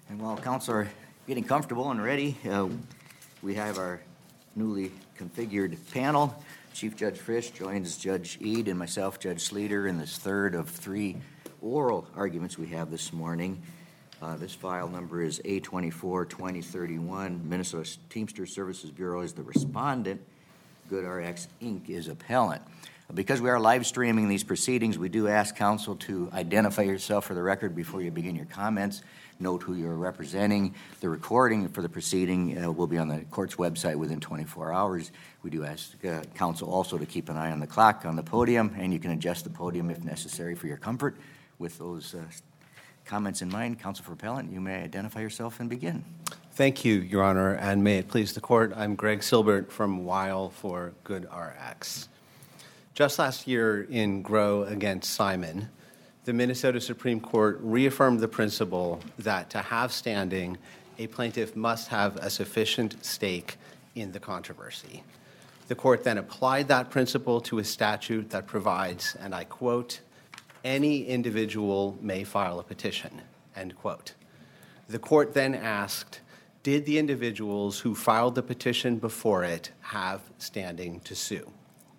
And while council are getting comfortable and ready, we have our newly configured panel. Chief Judge Frisch joins Judge Eade and myself, Judge Sleeter, in this third of three oral arguments we have this morning. This file number is A24-2031. Minnesota Teamsters Services Bureau is the respondent. GoodRx, Inc. is appellant. Because we are live streaming these proceedings, we do ask counsel to identify yourself for the record before you begin your comments. Note who you're representing. The recording for the proceeding will be on the court's website within 24 hours. We do ask counsel also to keep an eye on the clock on the podium, and you can adjust the podium if necessary for your comfort. With those comments in mind, counsel for appellant, you may identify yourself and begin. Thank you, Your Honor, and may it please the court, I'm Greg Silbert from Weil for GoodRx. Just last year in Groh against Simon, the Minnesota Supreme Court reaffirmed the principle that to have standing, a plaintiff must have a sufficient stake in the controversy. The court then applied that principle to a statute that provides, and I quote, "Any individual may file a petition," end quote. The court then asked, did the individuals who filed the petition before it have standing to sue?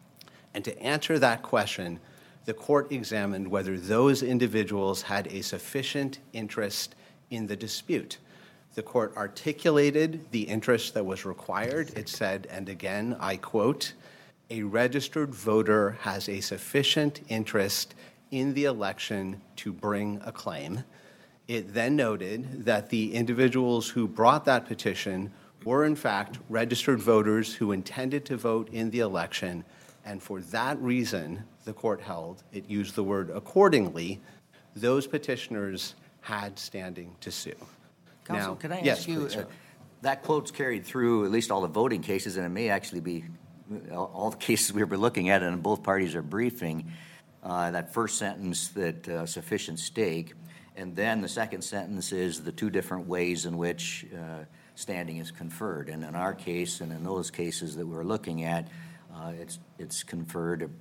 And to answer that question, the court examined whether those individuals had a sufficient interest in the dispute. The court articulated the interest that was required. It said, and again, I quote, "A registered voter has a sufficient interest in the election to bring a claim." It then noted that the individuals who brought that petition were in fact registered voters who intended to vote in the election, and for that reason, the court held, it used the word accordingly, those petitioners had standing to sue. Counsel, can I ask you, that quote's carried through at least all the voting cases, and it may actually be all the cases we've been looking at, and both parties are briefing, that first sentence, that sufficient stake, and then the second sentence is the two different ways in which standing is conferred. And in our case, and in those cases that we're looking at, it's conferred,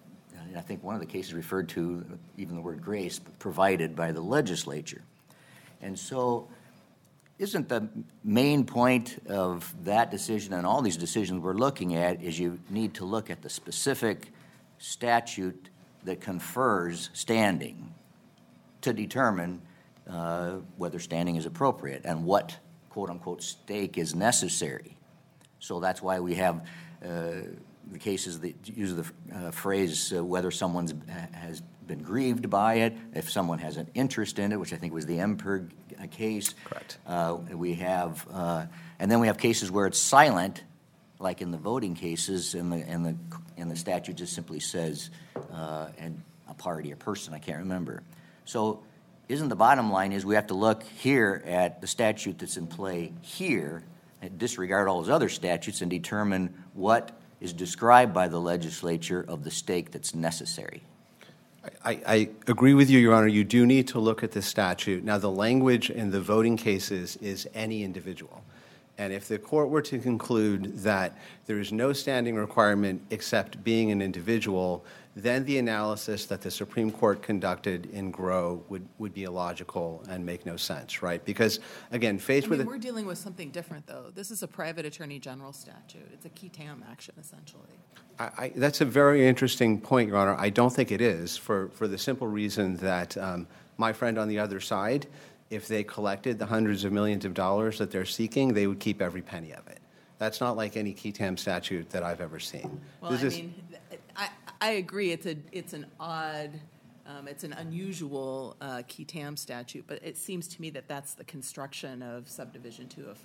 I think one of the cases referred to even the word grace, provided by the legislature. And so isn't the main point of that decision and all these decisions we're looking at is you need to look at the specific statute that confers standing to determine whether standing is appropriate and what quote-unquote stake is necessary. So that's why we have the cases that use the phrase whether someone has been grieved by it, if someone has an interest in it, which I think was the Emperg case. Correct. We have, and then we have cases where it's silent, like in the voting cases, and the statute just simply says, and a party, a person, I can't remember. So isn't the bottom line is we have to look here at the statute that's in play here and disregard all those other statutes and determine what is described by the legislature of the stake that's necessary? I agree with you, Your Honor. You do need to look at the statute. Now, the language in the voting cases is any individual. And if the court were to conclude that there is no standing requirement except being an individual, then the analysis that the Supreme Court conducted in Groh would be illogical and make no sense, right? Because, again, we're dealing with something different, though. This is a private attorney general statute. It's a qui tam action, essentially. That's a very interesting point, Your Honor. I don't think it is, for the simple reason that my friend on the other side, if they collected the hundreds of millions of dollars that they're seeking, they would keep every penny of it. That's not like any qui tam statute that I've ever seen. Well, I agree. It's an odd, it's an unusual qui tam statute, but it seems to me that that's the construction of subdivision 2 of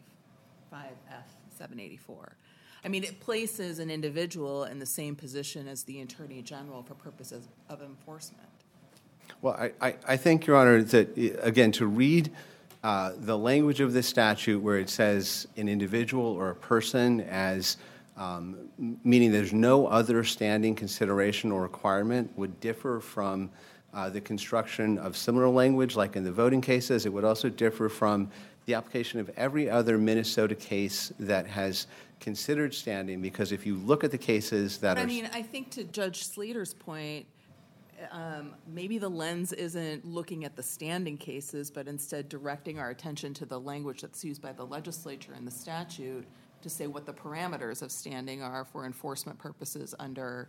525F784. I mean, it places an individual in the same position as the Attorney General for purposes of enforcement. Well, I think, Your Honor, that, again, to read the language of this statute where it says an individual or a person as meaning there's no other standing consideration or requirement would differ from the construction of similar language, like in the voting cases. It would also differ from the application of every other Minnesota case that has considered standing, because if you look at the cases that I mean, I think to Judge Slater's point, maybe the lens isn't looking at the standing cases, but instead directing our attention to the language that's used by the legislature in the statute to say what the parameters of standing are for enforcement purposes under,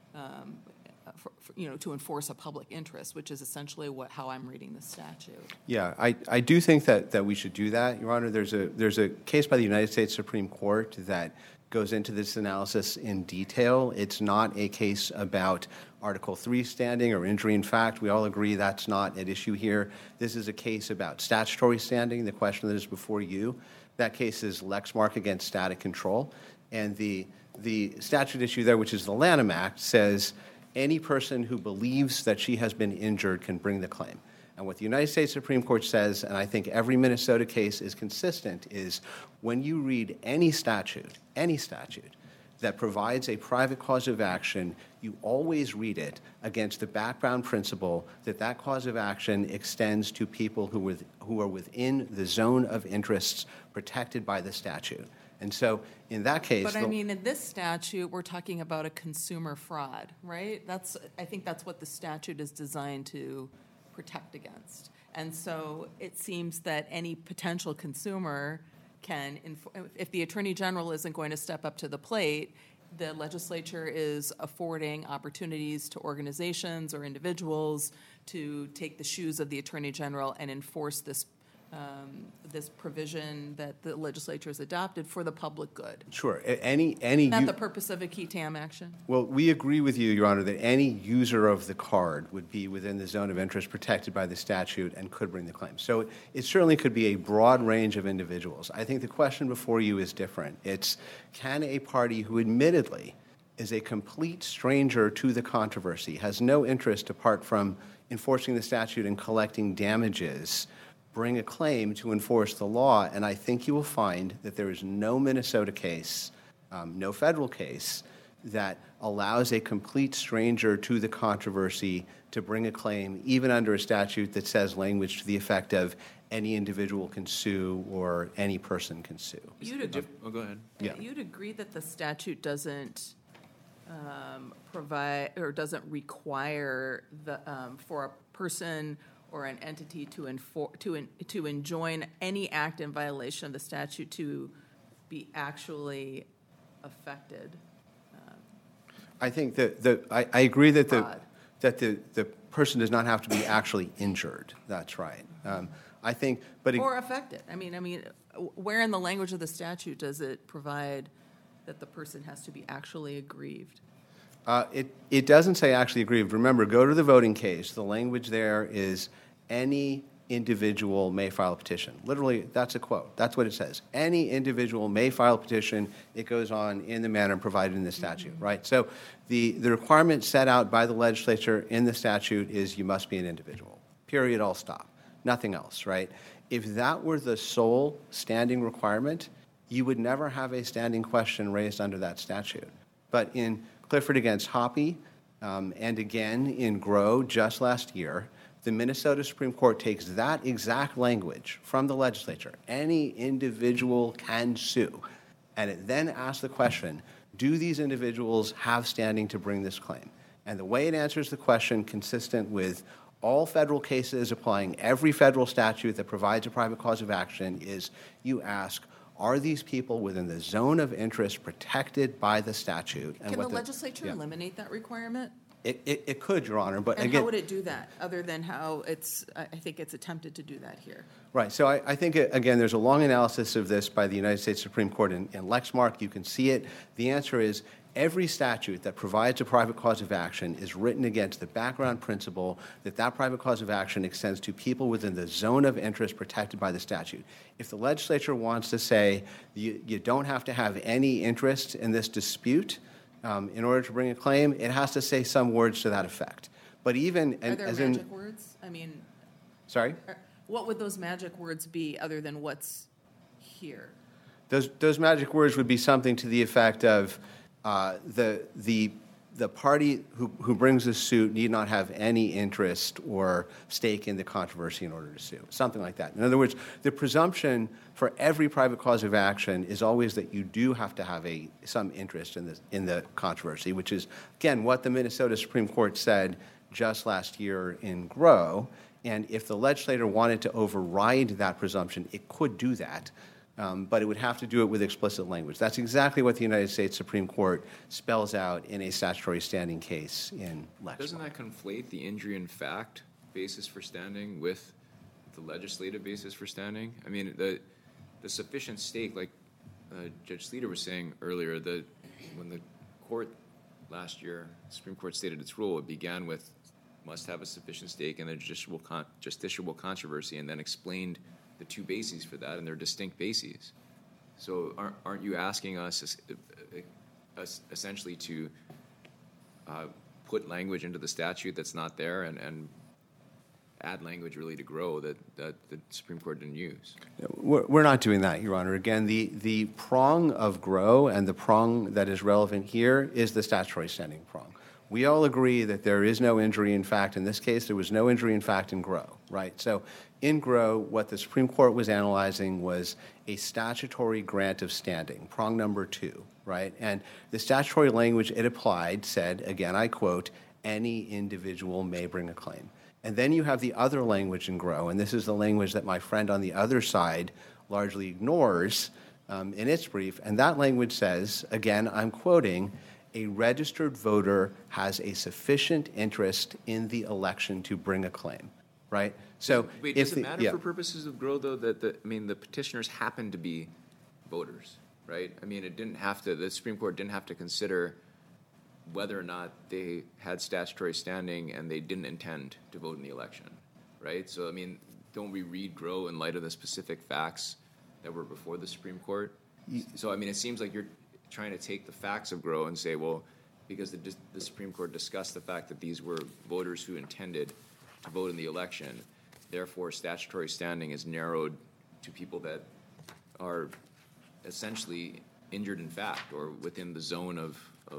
to enforce a public interest, which is essentially how I'm reading the statute. Yeah, I do think that we should do that, Your Honor. There's a case by the United States Supreme Court that goes into this analysis in detail. It's not a case about Article 3 standing or injury in fact. We all agree that's not at issue here. This is a case about statutory standing, the question that is before you. That case is Lexmark against static control. And the statute issue there, which is the Lanham Act, says any person who believes that she has been injured can bring the claim. And what the United States Supreme Court says, and I think every Minnesota case is consistent, is when you read any statute that provides a private cause of action, you always read it against the background principle that that cause of action extends to people who are within the zone of interests protected by the statute. And so in that case... But I mean, in this statute, we're talking about a consumer fraud, right? I think that's what the statute is designed to protect against. And so it seems that any potential consumer can, if the Attorney General isn't going to step up to the plate, the legislature is affording opportunities to organizations or individuals to take the shoes of the Attorney General and enforce this provision that the legislature has adopted for the public good. Sure. Isn't that the purpose of a key TAM action? Well, we agree with you, Your Honor, that any user of the card would be within the zone of interest protected by the statute and could bring the claim. So it certainly could be a broad range of individuals. I think the question before you is different. It's, can a party who admittedly is a complete stranger to the controversy, has no interest apart from enforcing the statute and collecting damages, bring a claim to enforce the law? And I think you will find that there is no Minnesota case, no federal case, that allows a complete stranger to the controversy to bring a claim, even under a statute that says language to the effect of any individual can sue or any person can sue. Go ahead. Yeah. You'd agree that the statute doesn't provide or doesn't require for a person or an entity to enjoin any act in violation of the statute to be actually affected. I think that I agree that the person does not have to be actually injured. That's right. I think, or affected. I mean, where in the language of the statute does it provide that the person has to be actually aggrieved? It doesn't say actually aggrieved. Remember, go to the voting case. The language there is any individual may file a petition. Literally, that's a quote. That's what it says. Any individual may file a petition. It goes on in the manner provided in the statute, right? So the requirement set out by the legislature in the statute is you must be an individual. Period, all stop. Nothing else, right? If that were the sole standing requirement, you would never have a standing question raised under that statute. But in Clifford against Hoppe, and again in Grow just last year, the Minnesota Supreme Court takes that exact language from the legislature, any individual can sue, and it then asks the question, do these individuals have standing to bring this claim? And the way it answers the question, consistent with all federal cases applying every federal statute that provides a private cause of action, is you ask, are these people within the zone of interest protected by the statute? Can the legislature eliminate that requirement? It could, Your Honor, but and again, how would it do that, other than how I think it's attempted to do that here? Right. So I think, again, there's a long analysis of this by the United States Supreme Court in Lexmark. You can see it. The answer is every statute that provides a private cause of action is written against the background principle that that private cause of action extends to people within the zone of interest protected by the statute. If the legislature wants to say you don't have to have any interest in this dispute in order to bring a claim, it has to say some words to that effect. But even are there magic words? I mean, sorry? What would those magic words be other than what's here? Those magic words would be something to the effect of the party who brings the suit need not have any interest or stake in the controversy in order to sue, something like that. In other words, the presumption for every private cause of action is always that you do have to have some interest in the controversy, which is, again, what the Minnesota Supreme Court said just last year in Grow. And if the legislator wanted to override that presumption, it could do that. But it would have to do it with explicit language. That's exactly what the United States Supreme Court spells out in a statutory standing case in Lexmark. Doesn't that conflate the injury in fact basis for standing with the legislative basis for standing? I mean, the sufficient stake, like Judge Sleeter was saying earlier, when the court last year, the Supreme Court stated its rule, it began with must have a sufficient stake in the justiciable controversy, and then explained the two bases for that, and they're distinct bases. So aren't you asking us essentially to put language into the statute that's not there and add language really to Grow that the Supreme Court didn't use? We're not doing that, Your Honor. Again, the prong of Grow and the prong that is relevant here is the statutory standing prong. We all agree that there is no injury in fact. In this case, there was no injury in fact in Grow, right? So in Grow, what the Supreme Court was analyzing was a statutory grant of standing, prong number 2, right? And the statutory language it applied said, again, I quote, any individual may bring a claim. And then you have the other language in Grow, and this is the language that my friend on the other side largely ignores in its brief, and that language says, again, I'm quoting, a registered voter has a sufficient interest in the election to bring a claim, right? So, wait, does it matter for purposes of Grow though that the petitioners happen to be voters, right? I mean, it didn't have to. The Supreme Court didn't have to consider whether or not they had statutory standing and they didn't intend to vote in the election, right? So, I mean, don't we read Grow in light of the specific facts that were before the Supreme Court? So, I mean, it seems like you're trying to take the facts of Grow and say, well, because the Supreme Court discussed the fact that these were voters who intended to vote in the election, therefore statutory standing is narrowed to people that are essentially injured in fact or within the zone of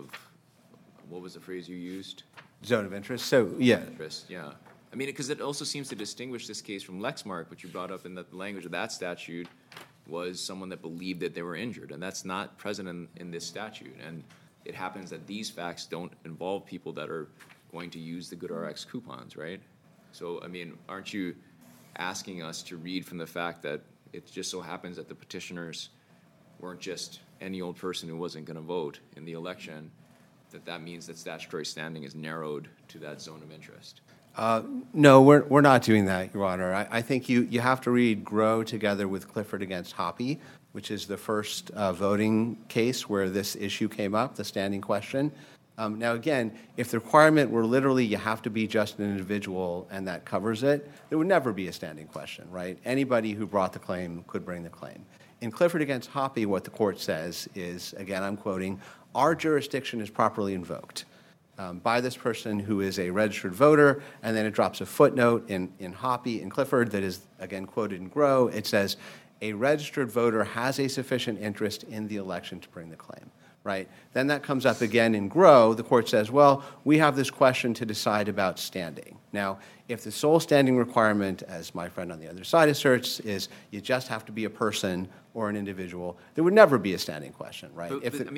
what was the phrase you used? Zone of interest. So, yeah. Interest, yeah. I mean, because it also seems to distinguish this case from Lexmark, which you brought up in the language of that statute was someone that believed that they were injured, and that's not present in this statute. And it happens that these facts don't involve people that are going to use the GoodRx coupons, right? So, I mean, aren't you asking us to read from the fact that it just so happens that the petitioners weren't just any old person who wasn't going to vote in the election, that means that statutory standing is narrowed to that zone of interest? No, we're not doing that, Your Honor. I think you have to read Grow together with Clifford against Hoppe, which is the first voting case where this issue came up, the standing question. Now, again, if the requirement were literally you have to be just an individual and that covers it, there would never be a standing question, right? Anybody who brought the claim could bring the claim. In Clifford against Hoppe, what the court says is, again, I'm quoting, our jurisdiction is properly invoked by this person who is a registered voter, and then it drops a footnote in Hoppe and Clifford that is, again, quoted in Grow. It says, a registered voter has a sufficient interest in the election to bring the claim, right? Then that comes up again in Grow. The court says, well, we have this question to decide about standing. Now, if the sole standing requirement, as my friend on the other side asserts, is you just have to be a person or an individual, there would never be a standing question, right?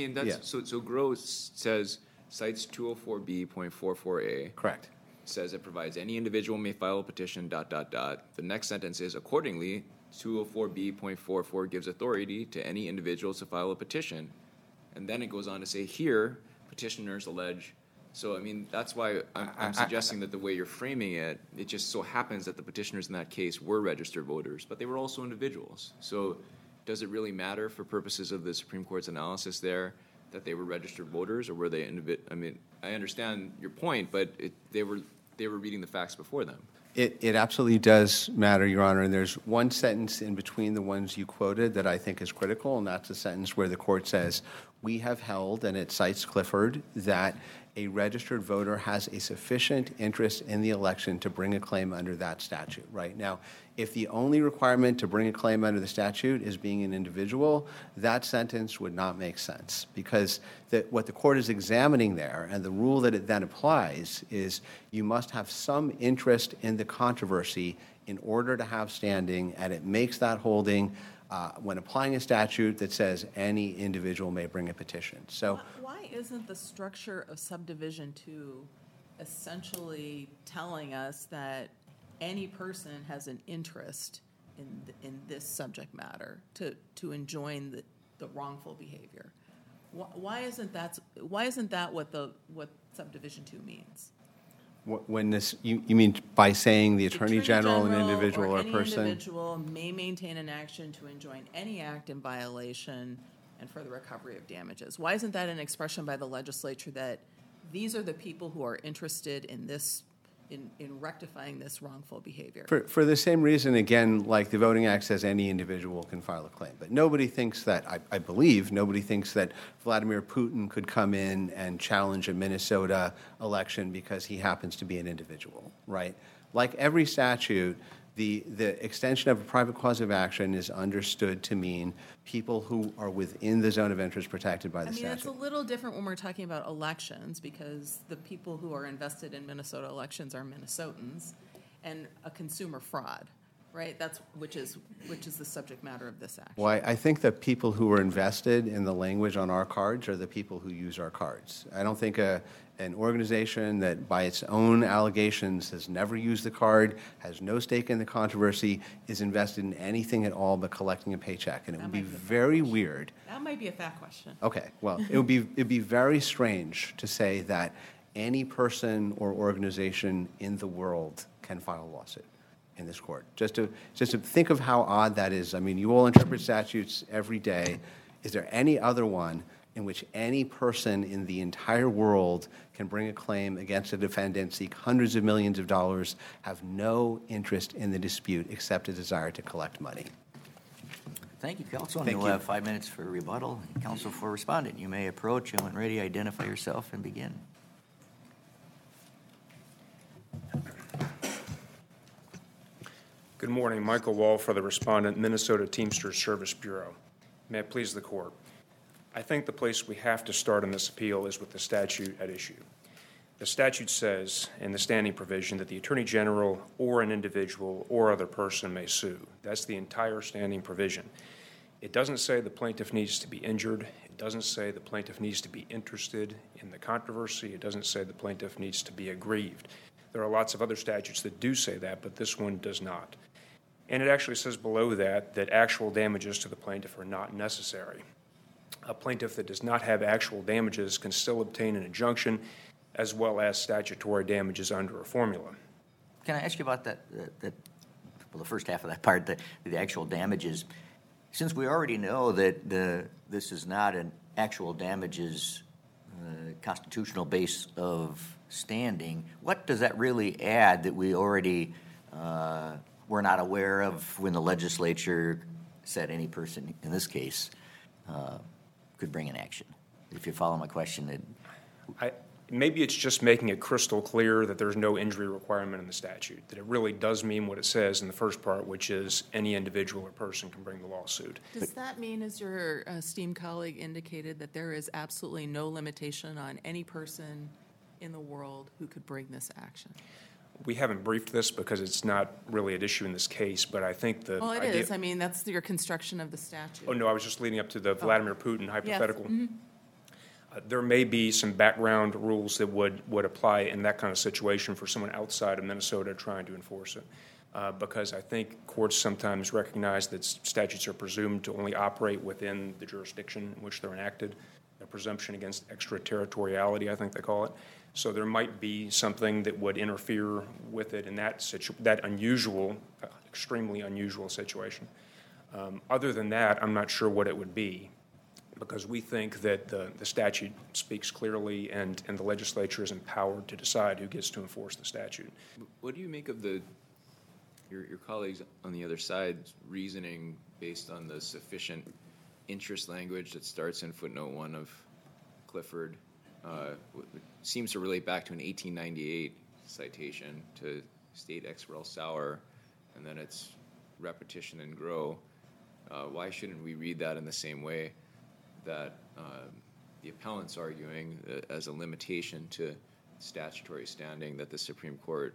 So Grow says, cites 204B.44a. Correct. Says it provides any individual may file a petition, ... The next sentence is, accordingly, 204B.44 gives authority to any individual to file a petition. And then it goes on to say, here, petitioners allege. So, I mean, that's why I'm suggesting that the way you're framing it, it just so happens that the petitioners in that case were registered voters, but they were also individuals. So does it really matter for purposes of the Supreme Court's analysis there that they were registered voters, or were they I mean, I understand your point, but they were reading the facts before them. It absolutely does matter, Your Honor, and there's one sentence in between the ones you quoted that I think is critical, and that's the sentence where the court says, we have held, and it cites Clifford, that a registered voter has a sufficient interest in the election to bring a claim under that statute, right? Now, if the only requirement to bring a claim under the statute is being an individual, that sentence would not make sense, because what the court is examining there and the rule that it then applies is you must have some interest in the controversy in order to have standing, and it makes that holding when applying a statute that says any individual may bring a petition. So, why isn't the structure of subdivision 2 essentially telling us that any person has an interest in this subject matter to enjoin the wrongful behavior. Why isn't that what subdivision 2 means? When this, you mean by saying the Attorney General, an individual or a person? Any individual may maintain an action to enjoin any act in violation and for the recovery of damages. Why isn't that an expression by the legislature that these are the people who are interested in this, in rectifying this wrongful behavior? For the same reason, again, like the Voting Act says any individual can file a claim. But nobody thinks that, I believe, nobody thinks that Vladimir Putin could come in and challenge a Minnesota election because he happens to be an individual, right? Like every statute, the extension of a private cause of action is understood to mean people who are within the zone of interest protected by the statute. It's a little different when we're talking about elections because the people who are invested in Minnesota elections are Minnesotans and a consumer fraud, right? That's which is the subject matter of this action. Well, I think that people who are invested in the language on our cards are the people who use our cards. I don't think an organization that by its own allegations has never used the card, has no stake in the controversy, is invested in anything at all but collecting a paycheck. And it would be very weird. That might be a fact question. Okay, well, it'd be very strange to say that any person or organization in the world can file a lawsuit in this court. Just to think of how odd that is. I mean, you all interpret statutes every day. Is there any other one in which any person in the entire world can bring a claim against a defendant, seek hundreds of millions of dollars, have no interest in the dispute except a desire to collect money? Thank you, counsel. Thank You'll you. have 5 minutes for rebuttal. Counsel for respondent, you may approach, and when ready, identify yourself and begin. Good morning. Michael Wall for the respondent, Minnesota Teamsters Service Bureau. May it please the court. I think the place we have to start in this appeal is with the statute at issue. The statute says in the standing provision that the Attorney General or an individual or other person may sue. That's the entire standing provision. It doesn't say the plaintiff needs to be injured. It doesn't say the plaintiff needs to be interested in the controversy. It doesn't say the plaintiff needs to be aggrieved. There are lots of other statutes that do say that, but this one does not. And it actually says below that actual damages to the plaintiff are not necessary. A plaintiff that does not have actual damages can still obtain an injunction as well as statutory damages under a formula. Can I ask you about that the first half of that part, the actual damages? Since we already know that this is not an actual damages constitutional base of standing, what does that really add that we already were not aware of when the legislature said any person, in this case, could bring an action? If you follow my question. Maybe it's just making it crystal clear that there's no injury requirement in the statute, that it really does mean what it says in the first part, which is any individual or person can bring the lawsuit. Does that mean, as your esteemed colleague indicated, that there is absolutely no limitation on any person in the world who could bring this action? We haven't briefed this because it's not really at issue in this case, but I think the Well, it idea... is. I mean, that's your construction of the statute. Oh, no, I was just leading up to the Vladimir Putin hypothetical. Yes. Mm-hmm. There may be some background rules that would apply in that kind of situation for someone outside of Minnesota trying to enforce it, because I think courts sometimes recognize that statutes are presumed to only operate within the jurisdiction in which they're enacted, a presumption against extraterritoriality, I think they call it. So there might be something that would interfere with it in that unusual, extremely unusual situation. Other than that, I'm not sure what it would be, because we think that the statute speaks clearly and the legislature is empowered to decide who gets to enforce the statute. What do you make of your colleagues on the other side's reasoning based on the sufficient interest language that starts in footnote 1 of Clifford? Seems to relate back to an 1898 citation to State ex rel Sauer, and then it's repetition and grow. Why shouldn't we read that in the same way that the appellant's arguing as a limitation to statutory standing that the Supreme Court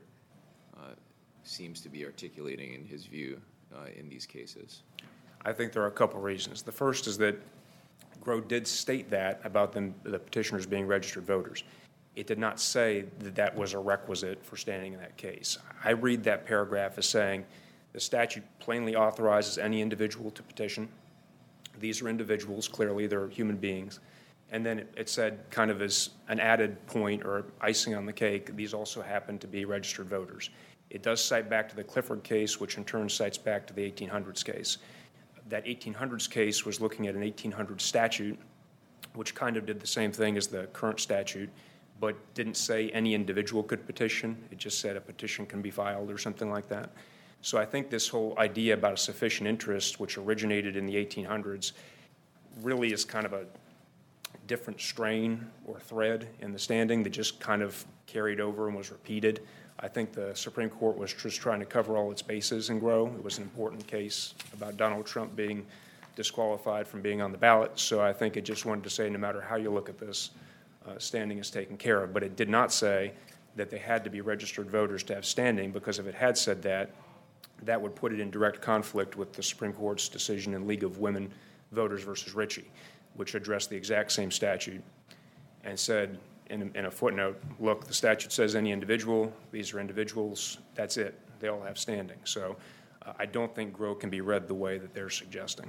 seems to be articulating in his view in these cases? I think there are a couple reasons. The first is that Groh did state that about the petitioners being registered voters. it did not say that that was a requisite for standing in that case. I read that paragraph as saying the statute plainly authorizes any individual to petition. These are individuals, clearly they're human beings. And then it said, kind of as an added point or icing on the cake, these also happen to be registered voters. It does cite back to the Clifford case, which in turn cites back to the 1800s case. That 1800s case was looking at an 1800 statute, which kind of did the same thing as the current statute, but didn't say any individual could petition. It just said a petition can be filed or something like that. So I think this whole idea about a sufficient interest, which originated in the 1800s, really is kind of a different strain or thread in the standing that just kind of carried over and was repeated. I think the Supreme Court was just trying to cover all its bases and grow. It was an important case about Donald Trump being disqualified from being on the ballot. So I think it just wanted to say no matter how you look at this, standing is taken care of. But it did not say that they had to be registered voters to have standing, because if it had said that, that would put it in direct conflict with the Supreme Court's decision in League of Women Voters versus Ritchie, which addressed the exact same statute and said in a footnote, look, the statute says any individual, these are individuals, that's it, they all have standing. So I don't think Grow can be read the way that they're suggesting.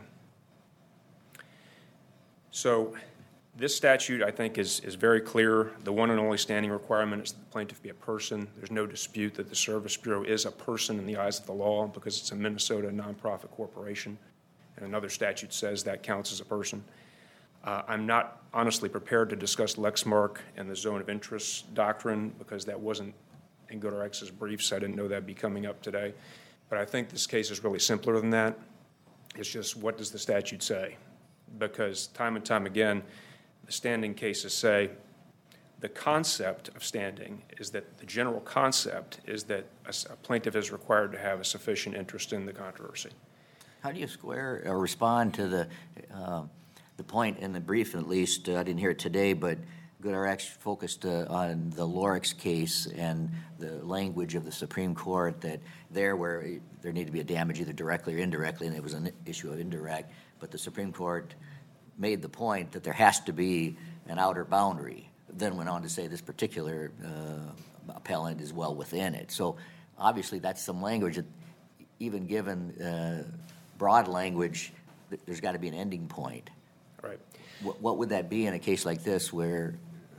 So this statute, I think, is very clear. The one and only standing requirement is that the plaintiff be a person. There's no dispute that the Service Bureau is a person in the eyes of the law because it's a Minnesota nonprofit corporation, and another statute says that counts as a person. I'm not honestly prepared to discuss Lexmark and the zone of interest doctrine because that wasn't in GoodRx's briefs. I didn't know that'd be coming up today. But I think this case is really simpler than that. It's just, what does the statute say? Because time and time again, the standing cases say the concept of standing is that the general concept is that a plaintiff is required to have a sufficient interest in the controversy. How do you square or respond to the point in the brief, at least, I didn't hear it today, but GoodRx focused on the Lorix case and the language of the Supreme Court that where there needed to be a damage either directly or indirectly, and it was an issue of indirect, but the Supreme Court made the point that there has to be an outer boundary, then went on to say this particular appellant is well within it. So obviously that's some language that, even given broad language, there's got to be an ending point. Right. What would that be in a case like this where...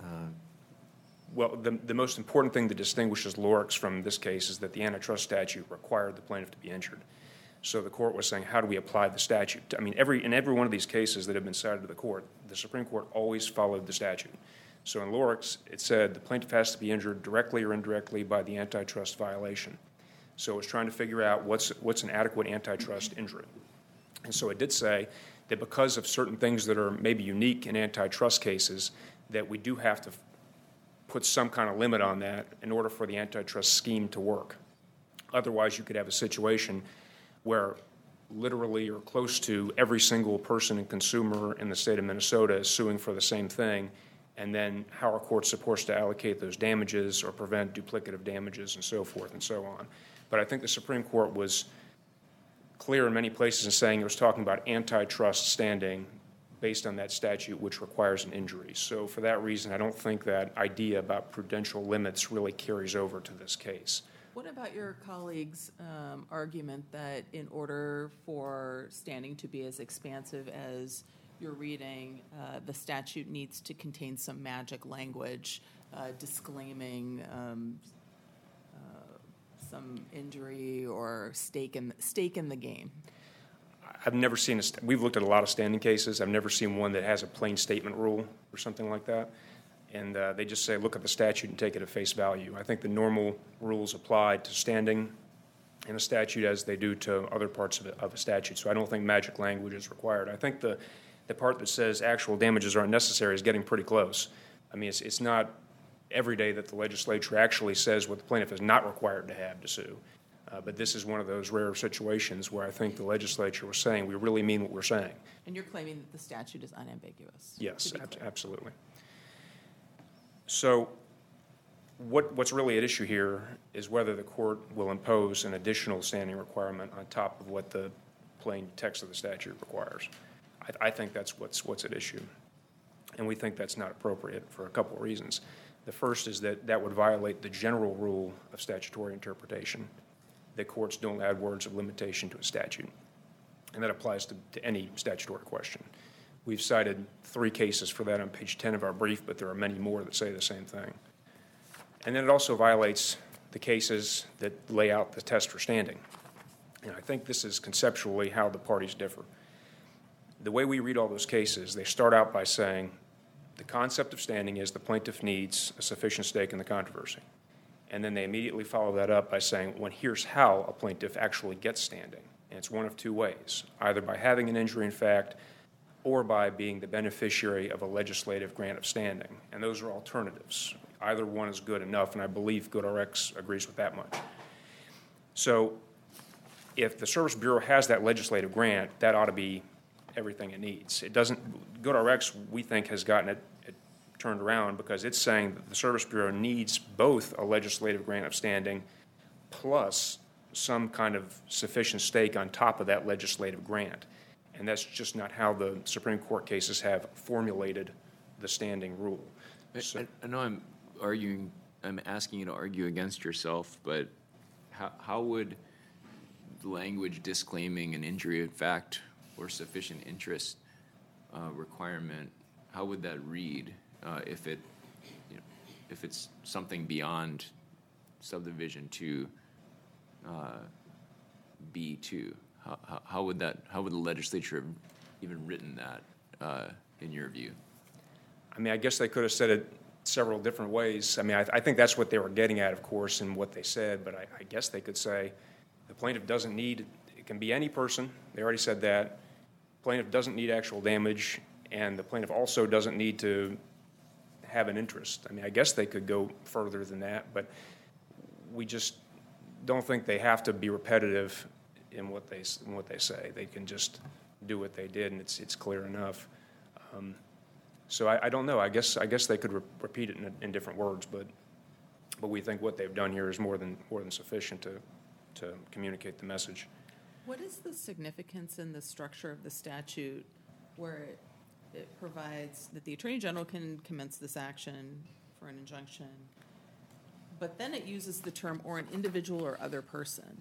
Well, the most important thing that distinguishes Lorix from this case is that the antitrust statute required the plaintiff to be injured. So the court was saying, how do we apply the statute? I mean, in every one of these cases that have been cited to the court, the Supreme Court always followed the statute. So in Lorix, it said the plaintiff has to be injured directly or indirectly by the antitrust violation. So it was trying to figure out what's an adequate antitrust injury. And so it did say that because of certain things that are maybe unique in antitrust cases, that we do have to put some kind of limit on that in order for the antitrust scheme to work. Otherwise, you could have a situation where literally or close to every single person and consumer in the state of Minnesota is suing for the same thing, and then how are courts supposed to allocate those damages or prevent duplicative damages and so forth and so on. But I think the Supreme Court was clear in many places in saying it was talking about antitrust standing based on that statute, which requires an injury. So for that reason, I don't think that idea about prudential limits really carries over to this case. What about your colleague's argument that in order for standing to be as expansive as you're reading, the statute needs to contain some magic language disclaiming some injury or stake in the game? I've never seen we've looked at a lot of standing cases. I've never seen one that has a plain statement rule or something like that. And they just say, look at the statute and take it at face value. I think the normal rules apply to standing in a statute as they do to other parts of a statute. So I don't think magic language is required. I think the part that says actual damages aren't necessary is getting pretty close. I mean, it's not every day that the legislature actually says what the plaintiff is not required to have to sue. But this is one of those rare situations where I think the legislature was saying we really mean what we're saying. And you're claiming that the statute is unambiguous? Yes, absolutely. So what's really at issue here is whether the court will impose an additional standing requirement on top of what the plain text of the statute requires. I think that's what's at issue. And we think that's not appropriate for a couple of reasons. The first is that that would violate the general rule of statutory interpretation, that courts don't add words of limitation to a statute. And that applies to any statutory question. We've cited 3 cases for that on page 10 of our brief, but there are many more that say the same thing. And then it also violates the cases that lay out the test for standing. And I think this is conceptually how the parties differ. The way we read all those cases, they start out by saying the concept of standing is the plaintiff needs a sufficient stake in the controversy. And then they immediately follow that up by saying, well, here's how a plaintiff actually gets standing. And it's one of 2 ways, either by having an injury in fact or by being the beneficiary of a legislative grant of standing. And those are alternatives. Either one is good enough, and I believe GoodRx agrees with that much. So if the Service Bureau has that legislative grant, that ought to be everything it needs. It doesn't. GoodRx, we think, has gotten it turned around because it's saying that the Service Bureau needs both a legislative grant of standing plus some kind of sufficient stake on top of that legislative grant. And that's just not how the Supreme Court cases have formulated the standing rule. So, I know I'm asking you to argue against yourself, but how would the language disclaiming an injury in fact or sufficient interest requirement, how would that read if it's something beyond subdivision 2 B2? How would the legislature have even written that in your view? I mean, I guess they could have said it several different ways. I mean, I think that's what they were getting at, of course, in what they said, but I guess they could say the plaintiff doesn't need, it can be any person, they already said that, plaintiff doesn't need actual damage, and the plaintiff also doesn't need to have an interest. I mean, I guess they could go further than that, but we just don't think they have to be repetitive in what they say. They can just do what they did, and it's clear enough. So I don't know. I guess they could repeat it in different words, but we think what they've done here is more than sufficient to communicate the message. What is the significance in the structure of the statute where it provides that the Attorney General can commence this action for an injunction, but then it uses the term or an individual or other person?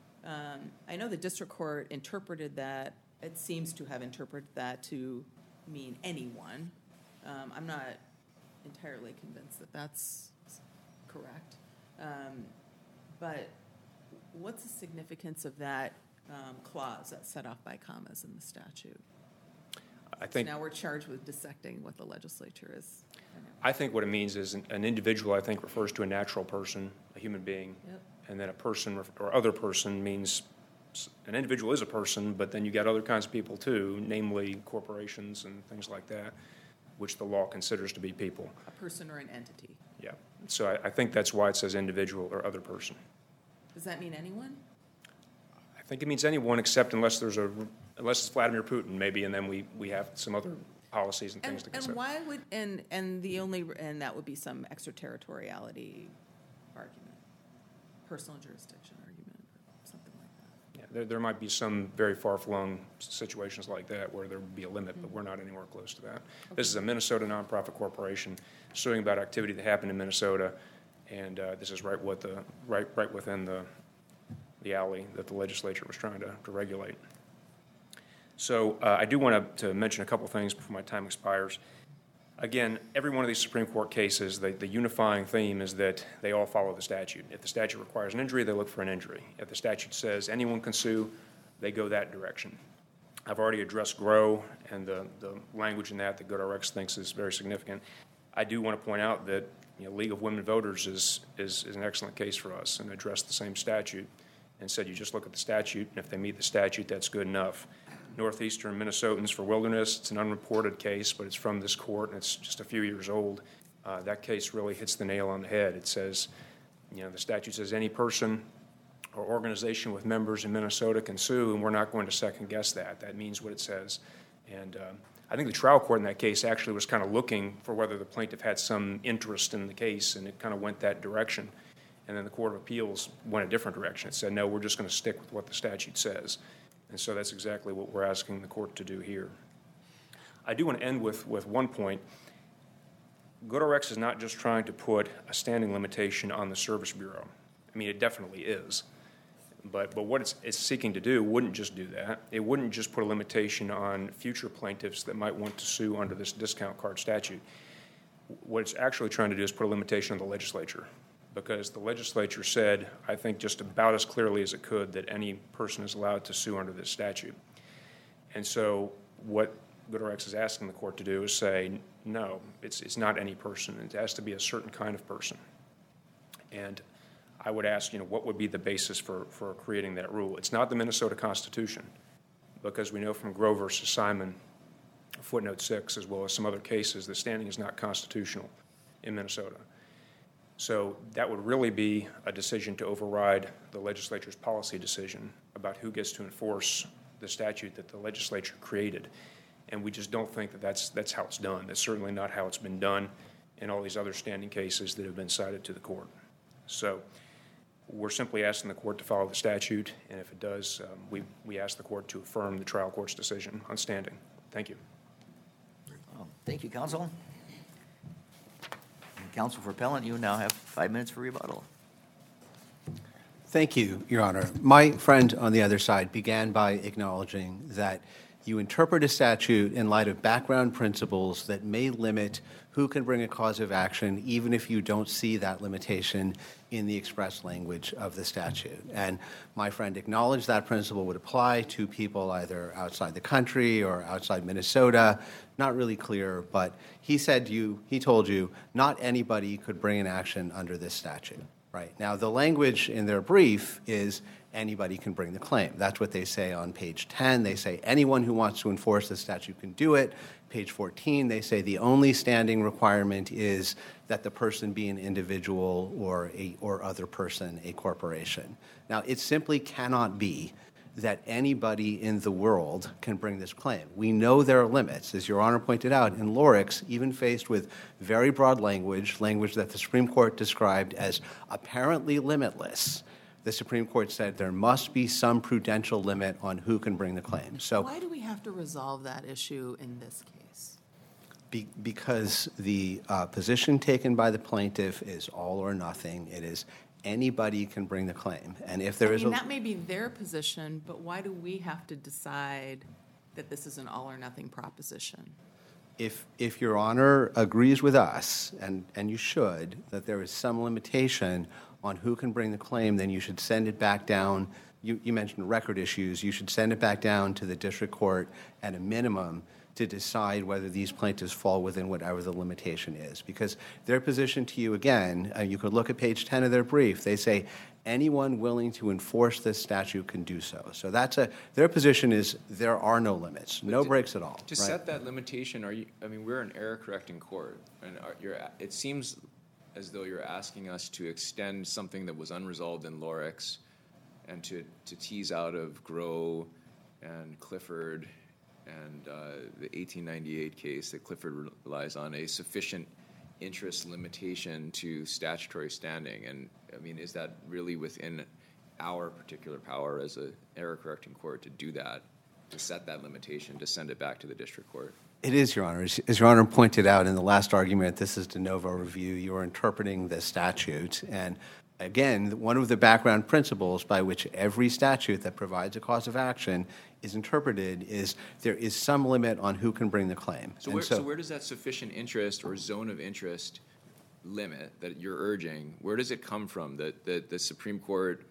I know the district court interpreted that, it seems to have interpreted that to mean anyone. I'm not entirely convinced that that's correct. But what's the significance of that clause that's set off by commas in the statute? I think so now we're charged with dissecting what the legislature is. I think what it means is an individual, I think, refers to a natural person, a human being. Yep. And then a person or other person means an individual is a person, but then you got other kinds of people too, namely corporations and things like that, which the law considers to be people. A person or an entity. Yeah. So I think that's why it says individual or other person. Does that mean anyone? I think it means anyone except unless it's Vladimir Putin maybe, and then we have some other policies and things to consider. And why would and that would be some extraterritoriality argument, personal jurisdiction argument, or something like that. Yeah, there might be some very far-flung situations like that where there would be a limit, but we're not anywhere close to that. Okay. This is a Minnesota nonprofit corporation suing about activity that happened in Minnesota, and this is right within the alley that the legislature was trying to regulate. So I do want to mention a couple things before my time expires. Again, every one of these Supreme Court cases, the unifying theme is that they all follow the statute. If the statute requires an injury, they look for an injury. If the statute says anyone can sue, they go that direction. I've already addressed GROW and the language in that GoodRx thinks is very significant. I do want to point out that League of Women Voters is an excellent case for us and addressed the same statute and said you just look at the statute, and if they meet the statute, that's good enough. Northeastern Minnesotans for Wilderness, it's an unreported case, but it's from this court, and it's just a few years old. That case really hits the nail on the head. It says, the statute says any person or organization with members in Minnesota can sue, and we're not going to second-guess that. That means what it says. And I think the trial court in that case actually was kind of looking for whether the plaintiff had some interest in the case, and it kind of went that direction. And then the Court of Appeals went a different direction. It said, no, we're just going to stick with what the statute says. And so that's exactly what we're asking the court to do here. I do want to end with one point. GoodRx is not just trying to put a standing limitation on the Service Bureau. I mean, it definitely is. But what it's seeking to do wouldn't just do that. It wouldn't just put a limitation on future plaintiffs that might want to sue under this discount card statute. What it's actually trying to do is put a limitation on the legislature, because the legislature said, I think just about as clearly as it could, that any person is allowed to sue under this statute. And so what GoodRx is asking the court to do is say, no, it's not any person. It has to be a certain kind of person. And I would ask, what would be the basis for creating that rule? It's not the Minnesota Constitution, because we know from Grow versus Simon, footnote 6, as well as some other cases, that standing is not constitutional in Minnesota. So that would really be a decision to override the legislature's policy decision about who gets to enforce the statute that the legislature created. And we just don't think that that's how it's done. That's certainly not how it's been done in all these other standing cases that have been cited to the court. So we're simply asking the court to follow the statute, and if it does, we ask the court to affirm the trial court's decision on standing. Thank you. Thank you, counsel. Counsel for appellant, you now have 5 minutes for rebuttal. Thank you, Your Honor. My friend on the other side began by acknowledging that you interpret a statute in light of background principles that may limit who can bring a cause of action, even if you don't see that limitation in the express language of the statute. And my friend acknowledged that principle would apply to people either outside the country or outside Minnesota. Not really clear, but he told you, not anybody could bring an action under this statute. Right. Now, the language in their brief is anybody can bring the claim. That's what they say on page 10. They say anyone who wants to enforce the statute can do it. Page 14, they say the only standing requirement is that the person be an individual or other person, a corporation. Now, it simply cannot be that anybody in the world can bring this claim. We know there are limits. As Your Honor pointed out, in Lorix, even faced with very broad language that the Supreme Court described as apparently limitless, the Supreme Court said there must be some prudential limit on who can bring the claim. So, why do we have to resolve that issue in this case? Because the position taken by the plaintiff is all or nothing. It is anybody can bring the claim. And if there is that may be their position, but why do we have to decide that this is an all or nothing proposition? If Your Honor agrees with us, and you should, that there is some limitation on who can bring the claim, then you should send it back down. You mentioned record issues. You should send it back down to the district court at a minimum to decide whether these plaintiffs fall within whatever the limitation is. Because their position to you, again, you could look at page 10 of their brief. They say anyone willing to enforce this statute can do so. So their position is there are no limits, no breaks at all. To set that limitation, we're an error-correcting court, and it seems as though you're asking us to extend something that was unresolved in Lorix and to tease out of Grow and Clifford and the 1898 case that Clifford relies on, a sufficient interest limitation to statutory standing. And, is that really within our particular power as an error-correcting court to do that, to set that limitation, to send it back to the district court? It is, Your Honor. As Your Honor pointed out in the last argument, this is de novo review. You are interpreting the statute. And again, one of the background principles by which every statute that provides a cause of action is interpreted is there is some limit on who can bring the claim. So where does that sufficient interest or zone of interest limit that you're urging, where does it come from? That the Supreme Court,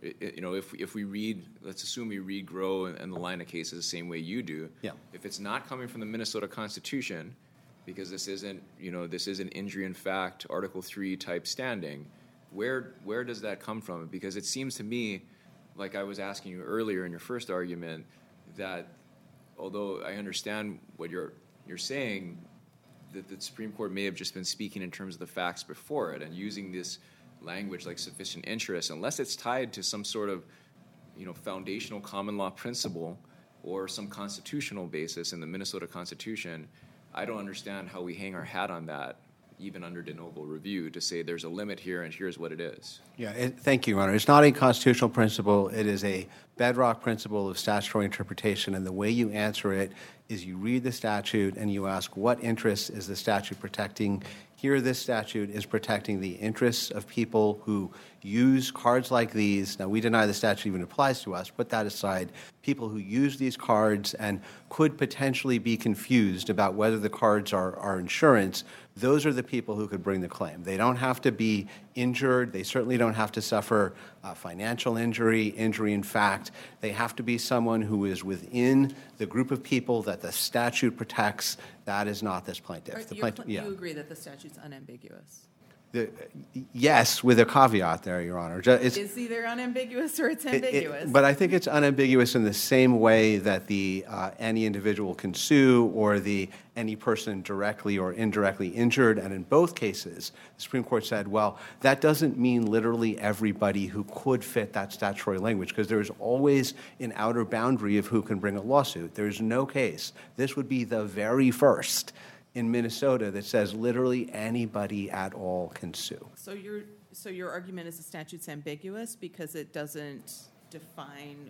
if we read, let's assume we read Grow and the line of cases the same way you do. Yeah. If it's not coming from the Minnesota Constitution, because this isn't injury in fact Article 3 type standing, where does that come from? Because it seems to me, like I was asking you earlier in your first argument, that although I understand what you're saying, that the Supreme Court may have just been speaking in terms of the facts before it and using this language like sufficient interest, unless it's tied to some sort of foundational common law principle or some constitutional basis in the Minnesota Constitution. I don't understand how we hang our hat on that, even under de novo review, to say there's a limit here and here's what it is. Yeah, thank you, Your Honor. It's not a constitutional principle. It is a bedrock principle of statutory interpretation, and the way you answer it is you read the statute and you ask what interest is the statute protecting Here, this statute is protecting the interests of people who use cards like these. Now, we deny the statute even applies to us. Put that aside. People who use these cards and could potentially be confused about whether the cards are insurance, those are the people who could bring the claim. They don't have to be injured. They certainly don't have to suffer financial injury in fact. They have to be someone who is within the group of people that the statute protects. That is not this plaintiff. You agree that the statute's unambiguous? Yes, with a caveat there, Your Honor. It's either unambiguous or it's ambiguous. But I think it's unambiguous in the same way that the any individual can sue or the any person directly or indirectly injured. And in both cases, the Supreme Court said, well, that doesn't mean literally everybody who could fit that statutory language, because there is always an outer boundary of who can bring a lawsuit. There's no case. This would be the very first in Minnesota that says literally anybody at all can sue. So your argument is the statute's ambiguous because it doesn't define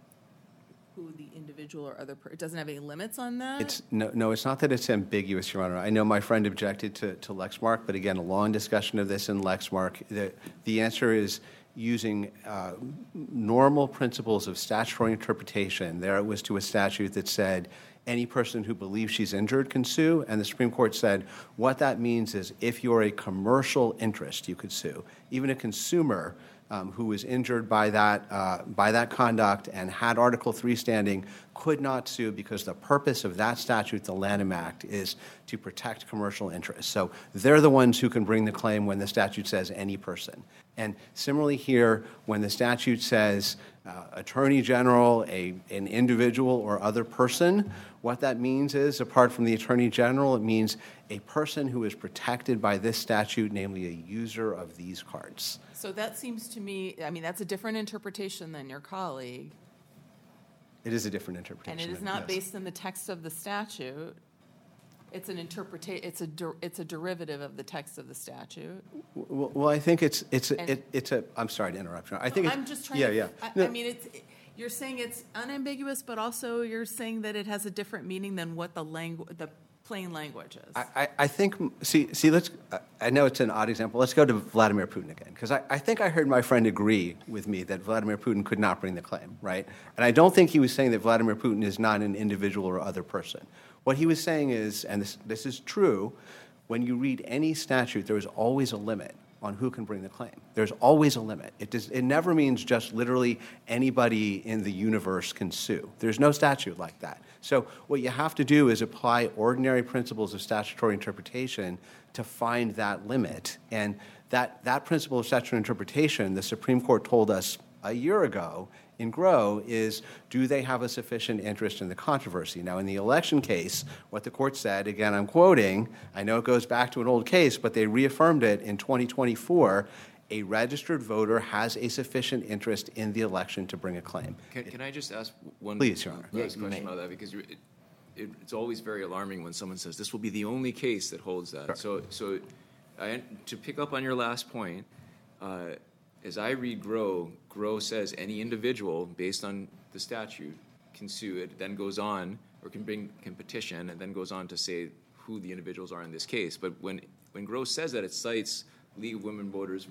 who the individual or other it doesn't have any limits on that? No, it's not that it's ambiguous, Your Honor. I know my friend objected to Lexmark, but again, a long discussion of this in Lexmark. The answer is using normal principles of statutory interpretation. There it was to a statute that said any person who believes she's injured can sue, and the Supreme Court said what that means is if you're a commercial interest, you could sue. Even a consumer who was injured by that conduct and had Article III standing could not sue because the purpose of that statute, the Lanham Act, is to protect commercial interests. So they're the ones who can bring the claim when the statute says any person. And similarly here, when the statute says attorney general, an individual or other person, what that means is, apart from the attorney general, it means a person who is protected by this statute, namely a user of these cards. So that seems to me, I mean, that's a different interpretation than your colleague. It is a different interpretation. And it is not based on the text of the statute. It's an interpretation. It's a derivative of the text of the statute. Well, I think it's a. I'm sorry to interrupt you. I'm just trying. I mean, you're saying it's unambiguous, but also you're saying that it has a different meaning than what the plain language is. I think. See. Let's. I know it's an odd example. Let's go to Vladimir Putin again, because I think I heard my friend agree with me that Vladimir Putin could not bring the claim, right? And I don't think he was saying that Vladimir Putin is not an individual or other person. What he was saying is, and this is true, when you read any statute, there is always a limit on who can bring the claim. There's always a limit. It never means just literally anybody in the universe can sue. There's no statute like that. So what you have to do is apply ordinary principles of statutory interpretation to find that limit. And that principle of statutory interpretation, the Supreme Court told us a year ago in Grow, is do they have a sufficient interest in the controversy? Now, in the election case, what the court said, again, I'm quoting, I know it goes back to an old case, but they reaffirmed it in 2024, a registered voter has a sufficient interest in the election to bring a claim. Can I just ask one Please, Your Honor. question about that? Because it's always very alarming when someone says, this will be the only case that holds that. Sure. So to pick up on your last point, as I read Grow says any individual, based on the statute, can sue. It then goes on, or can petition, and then goes on to say who the individuals are in this case. But when Grow says that, it cites League of Women Voters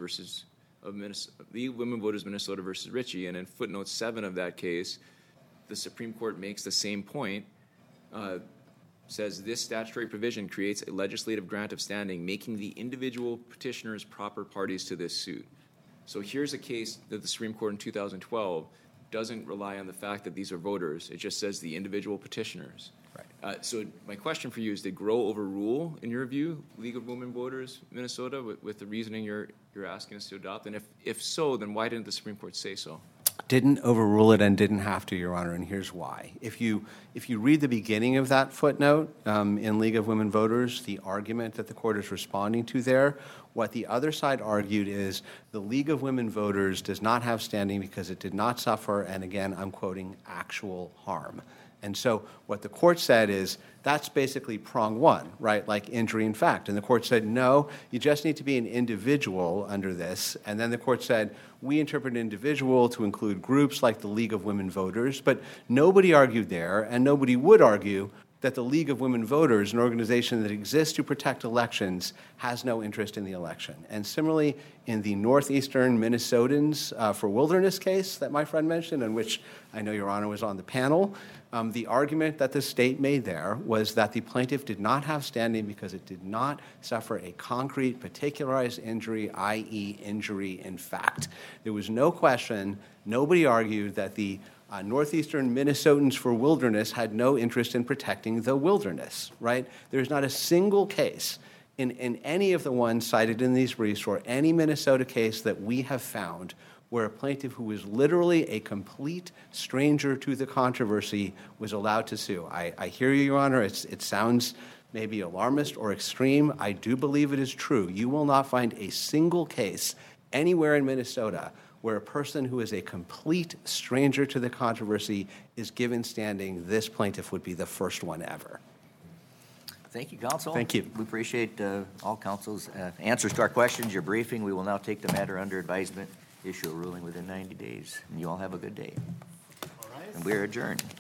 Minnesota versus Ritchie, and in footnote 7 of that case, the Supreme Court makes the same point. Says this statutory provision creates a legislative grant of standing, making the individual petitioners proper parties to this suit. So here's a case that the Supreme Court in 2012 doesn't rely on the fact that these are voters. It just says the individual petitioners. Right. So my question for you is, did Grow overrule, in your view, League of Women Voters Minnesota with the reasoning you're asking us to adopt? And if so, then why didn't the Supreme Court say so? Didn't overrule it and didn't have to, Your Honor, and here's why. If you read the beginning of that footnote in League of Women Voters, the argument that the court is responding to there, what the other side argued is the League of Women Voters does not have standing because it did not suffer, and again, I'm quoting, actual harm. And so what the court said is that's basically prong one, right, like injury in fact. And the court said, no, you just need to be an individual under this. And then the court said, we interpret individual to include groups like the League of Women Voters. But nobody argued there, and nobody would argue, that the League of Women Voters, an organization that exists to protect elections, has no interest in the election. And similarly, in the Northeastern Minnesotans for Wilderness case that my friend mentioned, in which I know Your Honor was on the panel, the argument that the state made there was that the plaintiff did not have standing because it did not suffer a concrete, particularized injury, i.e. injury in fact. There was no question, nobody argued that the Northeastern Minnesotans for Wilderness had no interest in protecting the wilderness, right? There's not a single case in any of the ones cited in these briefs or any Minnesota case that we have found where a plaintiff who was literally a complete stranger to the controversy was allowed to sue. I hear you, Your Honor. It sounds maybe alarmist or extreme. I do believe it is true. You will not find a single case anywhere in Minnesota where a person who is a complete stranger to the controversy is given standing. This plaintiff would be the first one ever. Thank you, counsel. Thank you. We appreciate all counsel's answers to our questions, your briefing. We will now take the matter under advisement, issue a ruling within 90 days. And you all have a good day. All right. And we are adjourned.